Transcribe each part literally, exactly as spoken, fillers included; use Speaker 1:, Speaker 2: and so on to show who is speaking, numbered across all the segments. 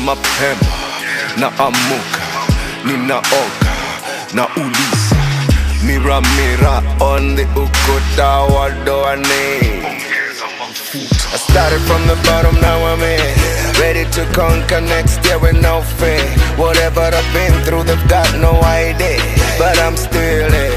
Speaker 1: mapema na amuka, ninaoga na uliza mira mira on the ukuta wa doane. I started from the bottom, now I'm in, ready to conquer next year with no fear. Whatever I've been through, they've got no idea, but I'm still in.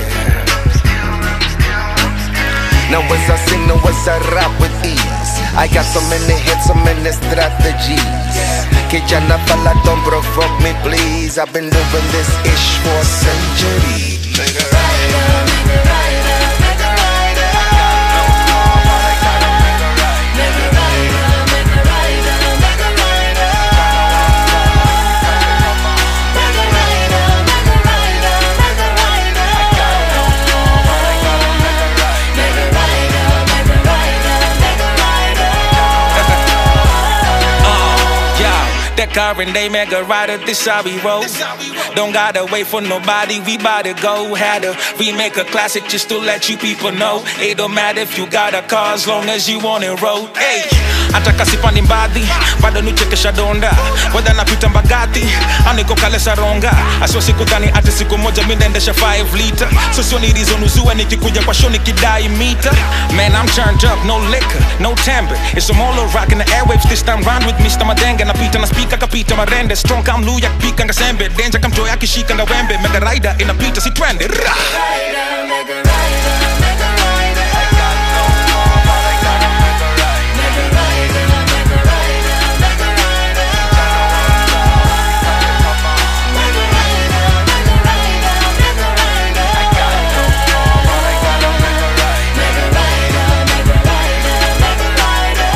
Speaker 1: Now as I sing, now as I rap with ease, I got so many hits, so many strategies. Kijana fella, don't provoke me please, I've been doing this ish for a century. Make a rider, make a rider, make a rider. Make a rider, make a rider, make a rider. Make a rider, make a rider, make a rider. Make a rider, make a rider, make a rider.
Speaker 2: Uh, yeah, that car and they make a rider, this how we roll. Don't gotta wait for nobody, we bout to go. Had to remake a classic just to let you people know. It don't matter if you got a car as long as you on it road. Hey, ataka sipani mbadhi, bado nuchekesha donda. Whether napita mbagati, aniko kalesa ronga. Aswa siku dhani ati siku moja mindendesha five liter. So sio ni reason uzuwe nikikuja kwa show nikidai meter. Man, I'm turned up, no liquor, no timbre. It's a molo rock in the airwaves this time round with Mister Madenga. Napita na speaker kapita marende. Strong kam luya pika nga sembe. Danger kam toy akishika nga wembe. Mega rider inapita si twende.
Speaker 3: Rider, mega rider, mega rider. I got no more, but I gotta make a ride. Mega rider, mega rider, mega rider. Mega rider, mega rider, mega rider. I got no more, but I gotta make a ride. Mega rider, mega rider, mega rider.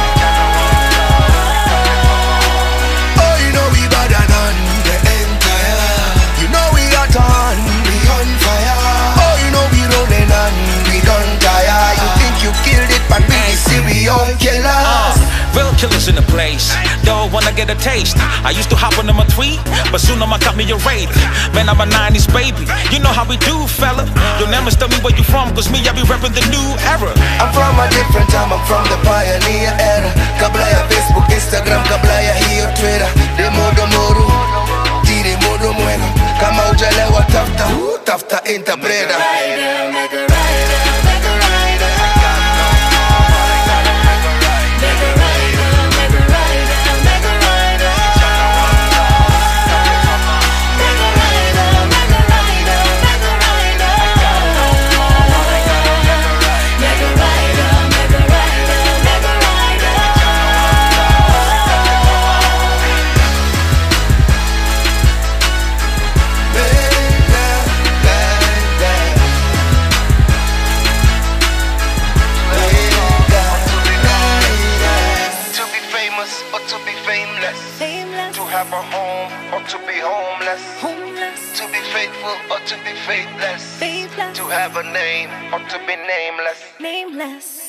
Speaker 1: Oh, you know we better than the entire. You know we are done, we on fire. Oh, you know we rolling and we don't tire. You think you killed it, but we serial killers.
Speaker 2: Real killers in the place, don't wanna get a taste. I used to hop on number three, but soon I'ma cut me a rate. Man, I'm a nineties baby, you know how we do, fella. You'll never tell me where you from, cause me, I be repping the new era.
Speaker 1: I'm from a different time, I'm from the pioneer era. Kabla ya Facebook, Instagram, kabla ya hiyo Twitter. De modo moru, tiri modo mwena. Kama ujalewa tafta, tafta interpreta.
Speaker 3: Rider, mega rider, mega rider. I got no more, but I gotta make a ride. Mega rider, mega rider, mega rider. Mega rider, mega rider, mega rider. I got no more, but I gotta make a ride. Mega rider, mega rider, mega rider.
Speaker 1: To be famous or to be fameless,
Speaker 3: Fameless,
Speaker 1: to have a home or to be homeless,
Speaker 3: homeless,
Speaker 1: to be faithful or to be faithless,
Speaker 3: faithless,
Speaker 1: to have a name or to be nameless.
Speaker 3: nameless.